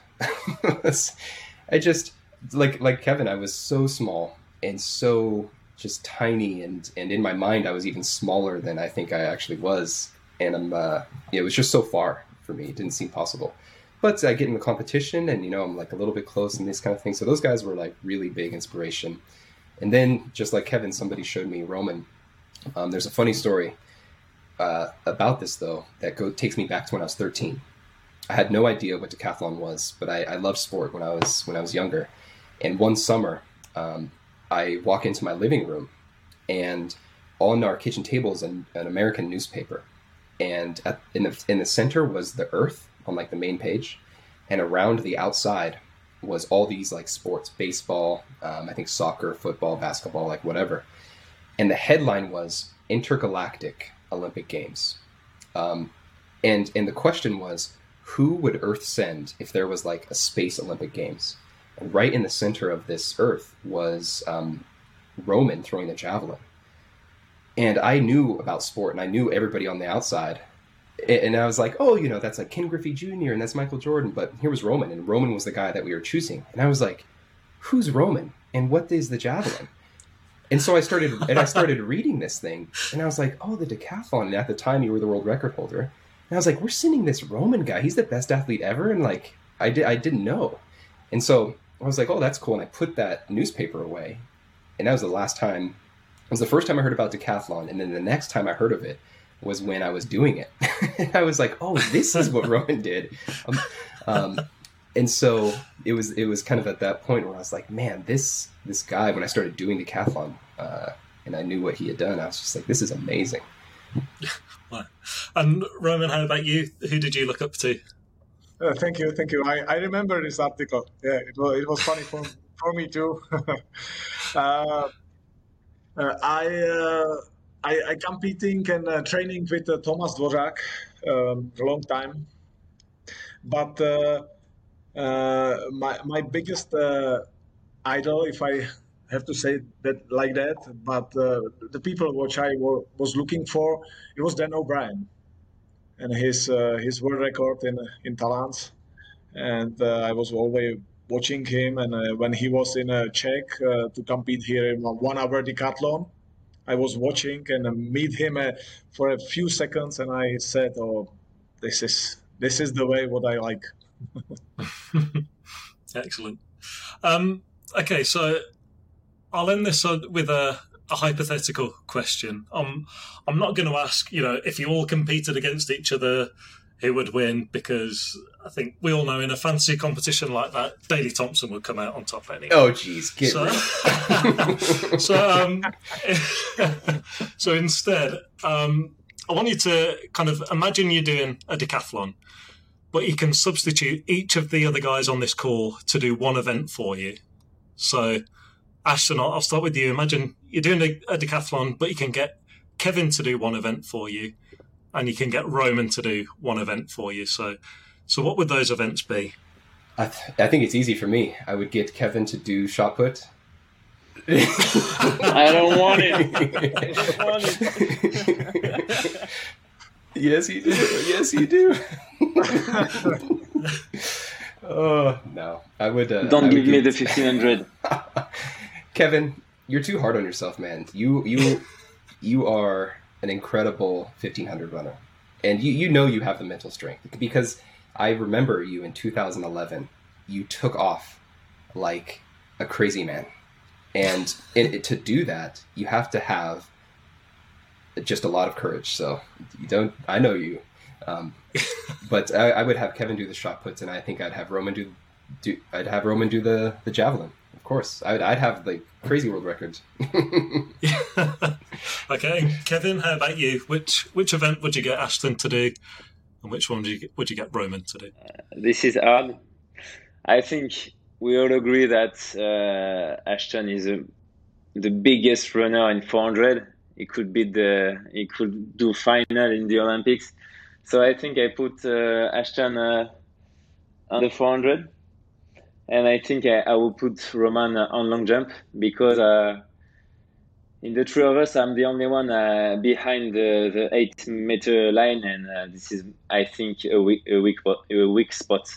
I just like like Kevin. I was so small and so just tiny, and and in my mind, I was even smaller than I think I actually was. And I'm, uh, it was just so far for me. It didn't seem possible. But I get in the competition, and you know, I'm like a little bit close and this kind of thing. So those guys were like really big inspiration. And then, just like Kevin, somebody showed me Roman. Um, there's a funny story uh, about this, though, that go, takes me back to when I was thirteen. I had no idea what decathlon was, but I, I loved sport when I was when I was younger. And one summer, um, I walk into my living room, and on our kitchen table is an, an American newspaper, and at, in the in the center was the Earth on like the main page, and around the outside was all these like sports, baseball, um, I think soccer, football, basketball, like whatever. And the headline was Intergalactic Olympic Games. Um, and, and the question was, who would Earth send if there was like a space Olympic Games? And right in the center of this Earth was um, Roman throwing the javelin. And I knew about sport, and I knew everybody on the outside. And I was like, oh, you know, that's like Ken Griffey Junior and that's Michael Jordan. But here was Roman, and Roman was the guy that we were choosing. And I was like, who's Roman? And what is the javelin? And so I started, and I started reading this thing, and I was like, oh, the decathlon. And at the time, you were the world record holder. And I was like, we're sending this Roman guy. He's the best athlete ever. And like, I, did, I didn't know. And so I was like, oh, that's cool. And I put that newspaper away. And that was the last time, it was the first time I heard about decathlon. And then the next time I heard of it was when I was doing it. And I was like, oh, this is what Roman did. Um, um, and so it was it was kind of at that point where I was like, man, this this guy, when I started doing decathlon uh, and I knew what he had done, I was just like, this is amazing. And Roman, how about you? Who did you look up to? Uh, thank you, thank you. I, I remember this article. Yeah, it was it was funny for for me too. uh, uh, I, uh, I I competing and uh, training with uh, Thomas Dvořák um, a long time, but uh, uh, my my biggest uh, idol, if I have to say that like that, but uh, the people which I wa- was looking for, it was Dan O'Brien and his uh, his world record in in talents, and uh, I was always watching him. And uh, when he was in uh, Czech uh, to compete here in a one-hour decathlon, I was watching and uh, meet him uh, for a few seconds, and I said, "Oh, this is this is the way what I like." Excellent. Um, okay, so I'll end this with a, a hypothetical question. Um, I'm not going to ask, you know, if you all competed against each other, who would win, because I think we all know in a fancy competition like that, Daley Thompson would come out on top anyway. Oh, geez, get so, real. so, um, so instead, um, I want you to kind of imagine you're doing a decathlon, but you can substitute each of the other guys on this call to do one event for you. So, Ashton, I'll start with you. Imagine you're doing a, a decathlon, but you can get Kevin to do one event for you, and you can get Roman to do one event for you. So, so what would those events be? I, th- I think it's easy for me. I would get Kevin to do shot put. I don't want it. I don't want it. Yes, you do. Yes, you do. Oh, no. I would... Uh, Don't I give would me get... the fifteen hundred. Kevin, you're too hard on yourself, man. You you you are an incredible fifteen hundred runner. And you, you know you have the mental strength. Because I remember you in two thousand eleven. You took off like a crazy man. And in, to do that, you have to have just a lot of courage. So you don't... I know you. Um, but I, I would have Kevin do the shot puts, and I think I'd have Roman do, do I'd have Roman do the, the javelin. Of course, I'd, I'd have like crazy world records. Okay, Kevin, how about you? Which which event would you get Ashton to do, and which one would you would you get Roman to do? Uh, this is hard. I think we all agree that uh, Ashton is a, the biggest runner in four hundred. He could beat the he could do final in the Olympics. So I think I put uh, Ashton uh, on the four hundred. And I think I, I will put Roman uh, on long jump because uh, in the three of us, I'm the only one uh, behind the, the eight meter line, and uh, this is, I think, a weak, a weak, a weak spot.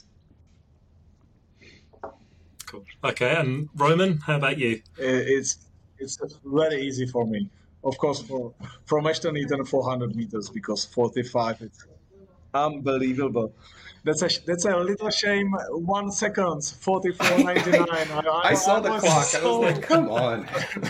Cool. Okay, and Roman, how about you? It's it's very easy for me. Of course, for from Ashton Eaton four hundred meters because forty-five, it's unbelievable. That's a that's a little shame. One second, forty-four ninety-nine. I, I, I saw the was clock. So, I was like, come on.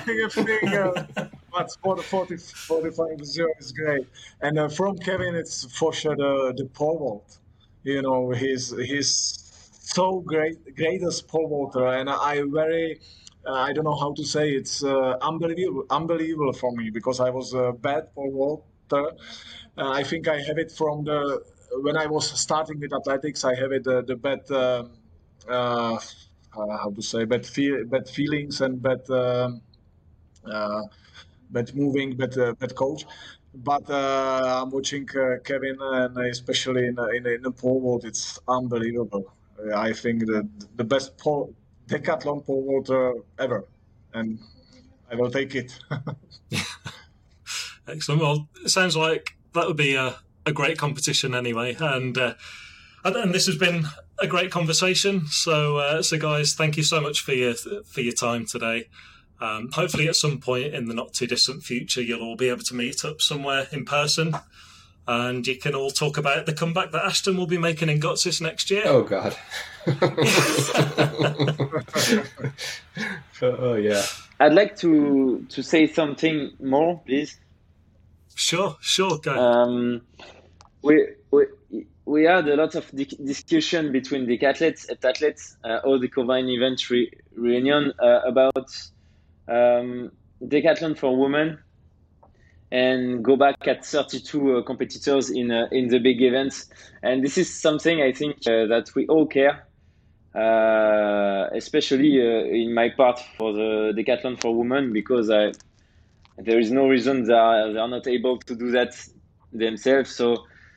But forty, forty-five zero is great. And uh, from Kevin, it's for sure the, the pole vault. You know, he's he's so great, greatest pole vaulter, and I very. Uh, I don't know how to say it's uh, unbelievable, unbelievable for me because I was a bad pole vaulter. Uh, I think I have it from the when I was starting with athletics. I have it uh, the bad, uh, uh, how to say, bad feel, bad feelings and bad, um, uh, bad moving, bad, uh, bad coach. But uh, I'm watching uh, Kevin, and especially in in, in the pole vault, it's unbelievable. Uh, I think the the best pole. Decathlon pole vaulter ever, and I will take it. Excellent. Well, it sounds like that would be a, a great competition anyway, and, uh, and and this has been a great conversation. So, uh, so guys, thank you so much for your for your time today. Um, hopefully, at some point in the not too distant future, you'll all be able to meet up somewhere in person. And you can all talk about the comeback that Ashton will be making in Gotsis next year. Oh, God. Oh, yeah. I'd like to to say something more, please. Sure, sure, go. Um, we, we, we had a lot of di- discussion between decathletes, heptathletes, uh, all the combined event re- reunion uh, about um, decathlon for women. And go back at thirty-two uh, competitors in uh, in the big events, and this is something I think uh, that we all care, uh, especially uh, in my part for the decathlon for women, because I, there is no reason they are, they are not able to do that themselves. So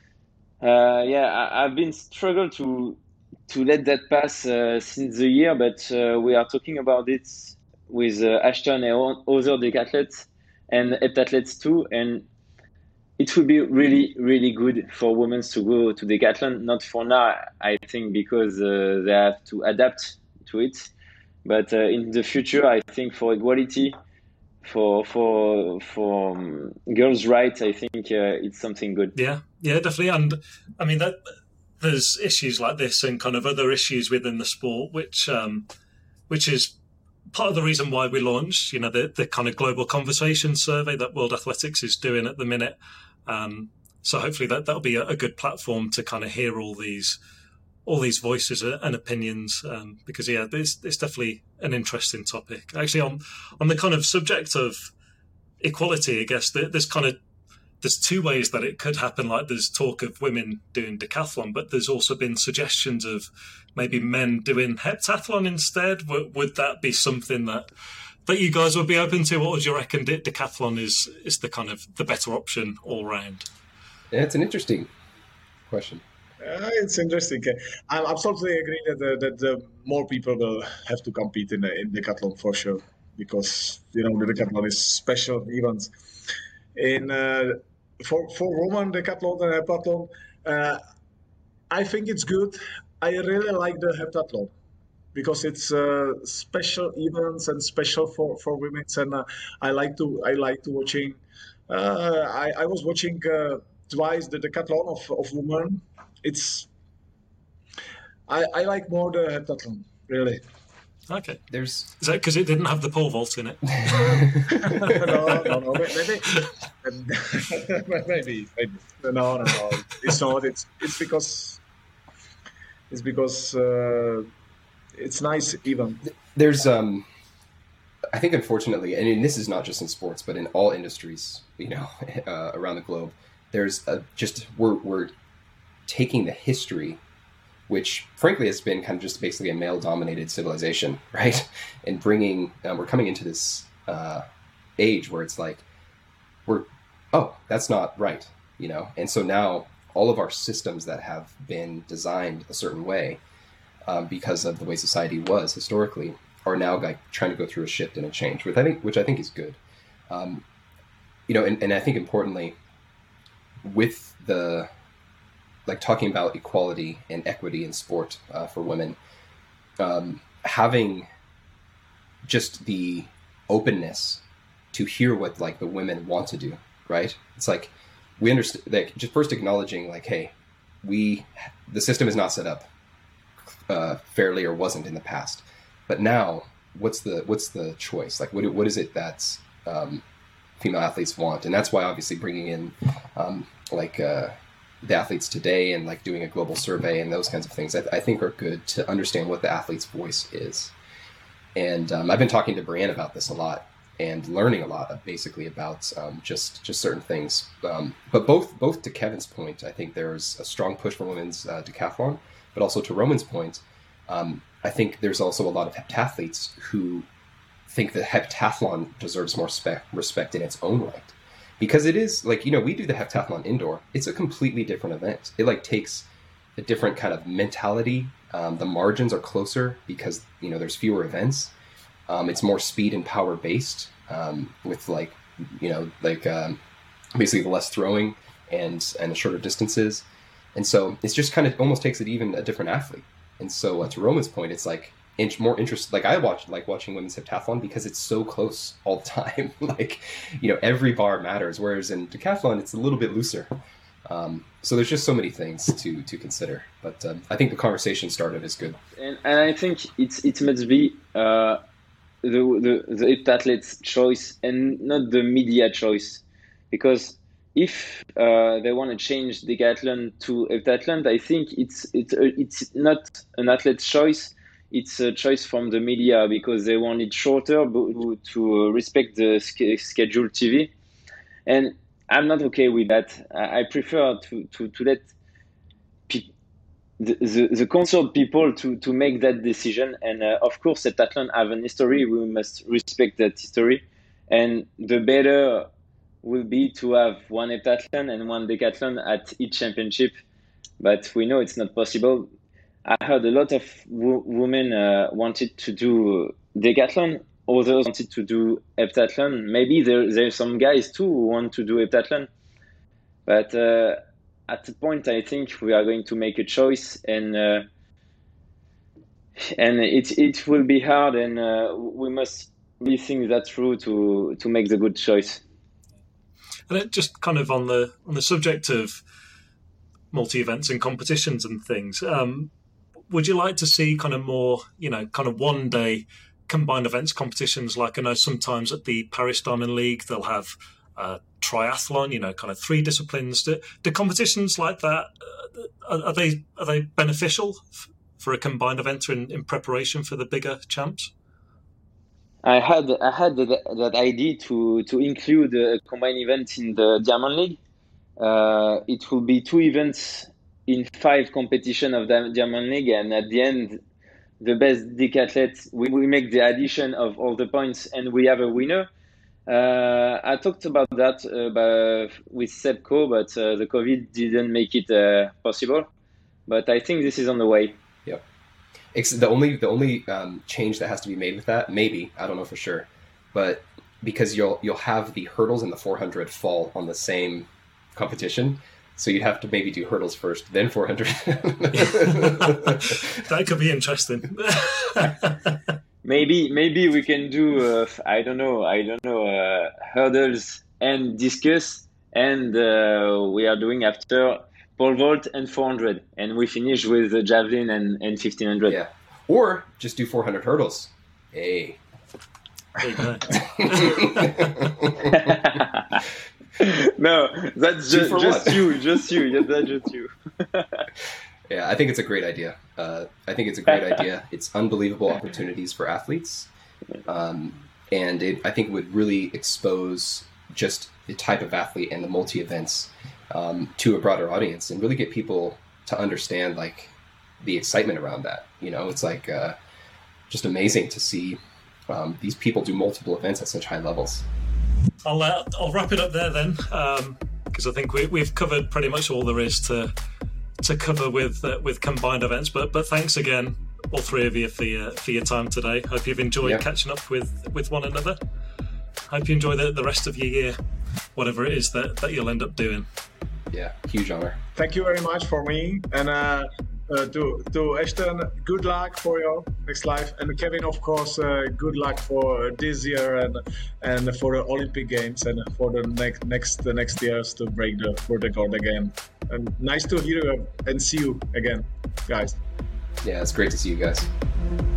uh, yeah, I, I've been struggle to to let that pass uh, since the year, but uh, we are talking about it with uh, Ashton and other decathletes. And heptathletes too, and it would be really, really good for women to go to decathlon. Not for now, I think, because uh, they have to adapt to it. But uh, in the future, I think for equality, for for for um, girls' rights, I think uh, it's something good. Yeah, yeah, definitely. And I mean, that there's issues like this and kind of other issues within the sport, which um, which is part of the reason why we launched, you know, the, the kind of global conversation survey that World Athletics is doing at the minute. Um, so hopefully that, that'll be a, a good platform to kind of hear all these all these voices and opinions, um, because, yeah, it's, it's definitely an interesting topic. Actually, on on the kind of subject of equality, I guess there's kind of there's two ways that it could happen. Like there's talk of women doing decathlon, but there's also been suggestions of maybe men doing heptathlon instead. Would, would that be something that that you guys would be open to? What would you reckon? Decathlon is is the kind of the better option all round? Yeah, it's an interesting question. Uh, it's interesting. I absolutely agree that uh, that uh, more people will have to compete in in decathlon for sure, because you know the decathlon is special events. In uh, for for women decathlon and heptathlon, uh, I think it's good. I really like the heptathlon because it's uh, special events and special for for women, and uh, I like to I like to watching. Uh, I I was watching uh, twice the decathlon of of women. It's I I like more the heptathlon really. Okay. There's Is that because it didn't have the pole vault in it? no, no, no. Maybe, maybe, maybe. No, no, no. It's not. It's it's because it's because uh, it's nice even. there's um I think unfortunately, and this is not just in sports, but in all industries, you know, uh, around the globe, there's a, just we're we're taking the history, which frankly has been kind of just basically a male-dominated civilization, right? And bringing, um, we're coming into this uh, age where it's like, we're, oh, that's not right, you know? And so now all of our systems that have been designed a certain way um, because of the way society was historically are now like trying to go through a shift and a change, which I think, which I think is good. Um, you know, and, and I think importantly, with the, like talking about equality and equity in sport uh, for women, um, having just the openness to hear what like the women want to do, right? It's like we understand, like just first acknowledging like, hey, we the system is not set up uh, fairly or wasn't in the past, but now what's the what's the choice? Like what what is it that um, female athletes want? And that's why obviously bringing in um, like. Uh, the athletes today and like doing a global survey and those kinds of things, I, I think are good to understand what the athlete's voice is. And um, I've been talking to Brianne about this a lot and learning a lot of basically about um, just just certain things. Um, but both both to Kevin's point, I think there's a strong push for women's uh, decathlon, but also to Roman's point, um, I think there's also a lot of heptathletes who think that heptathlon deserves more spe- respect in its own right. Because it is like, you know, we do the heptathlon indoor. It's a completely different event. It like takes a different kind of mentality. Um, the margins are closer because, you know, there's fewer events. Um, it's more speed and power based um, with like, you know, like um, basically less throwing and, and shorter distances. And so it's just kind of almost takes it even a different athlete. And so uh, to Roman's point, it's like, Inch more interest. Like I watch, like watching women's heptathlon because it's so close all the time. Like, you know, every bar matters. Whereas in decathlon, it's a little bit looser. Um, so there's just so many things to to consider. But um, I think the conversation started is good. And, and I think it's it must be uh, the the the heptathlete's choice and not the media choice, because if uh, they want to change decathlon to heptathlon, I think it's it's it's not an athlete's choice. It's a choice from the media because they want it shorter to respect the scheduled T V. And I'm not okay with that. I prefer to, to, to let pe- the, the, the concerned people to, to make that decision. And uh, of course, heptathlon have an history. We must respect that history. And the better will be to have one heptathlon and one decathlon at each championship. But we know it's not possible. I heard a lot of w- women uh, wanted to do decathlon, others wanted to do heptathlon. Maybe there there's some guys too who want to do heptathlon. But uh, at the point, I think we are going to make a choice, and uh, and it it will be hard, and uh, we must really think that through to to make the good choice. And it just kind of on the on the subject of multi-events and competitions and things. Um, Would you like to see kind of more, you know, kind of one day combined events competitions? Like I know sometimes at the Paris Diamond League, they'll have uh, triathlon, you know, kind of three disciplines. Do, do competitions like that, uh, are, are they are they beneficial f- for a combined event in, in preparation for the bigger champs? I had I had that, that idea to, to include a combined event in the Diamond League. Uh, it will be two events in five competition of the Diamond League, and at the end, the best decathlete, we, we make the addition of all the points, and we have a winner. Uh, I talked about that uh, with Sepco, but uh, the COVID didn't make it uh, possible. But I think this is on the way. Yep. It's the only the only um, change that has to be made with that, maybe, I don't know for sure, but because you'll you'll have the hurdles and the four hundred fall on the same competition. So you'd have to maybe do hurdles first, then four hundred. That could be interesting. maybe maybe we can do uh, I don't know I don't know uh, hurdles and discus, and uh, we are doing after pole vault and four hundred, and we finish with the javelin and, and fifteen hundred. Yeah. or just do four hundred hurdles. Hey. There you go. No, that's Two just, for just one. you, just you. Yeah, that's just you. Yeah, I think it's a great idea. Uh, I think it's a great idea. It's unbelievable opportunities for athletes. Um, and it, I think it would really expose just the type of athlete and the multi-events um, to a broader audience and really get people to understand like the excitement around that. You know, it's like uh, just amazing to see um, these people do multiple events at such high levels. I'll uh, I'll wrap it up there then, because um, I think we, we've covered pretty much all there is to to cover with uh, with combined events. But but thanks again, all three of you, for your for your time today. Hope you've enjoyed Yeah. catching up with, with one another. Hope you enjoy the, the rest of your year, whatever it is that, that you'll end up doing. Yeah, huge honor. Thank you very much for me, and uh, uh, to to Ashton, good luck for your next life, and Kevin, of course, uh, good luck for this year and and for the Olympic Games and for the next next the next years to break the world record again. And nice to hear you and see you again, guys. Yeah, it's great to see you guys.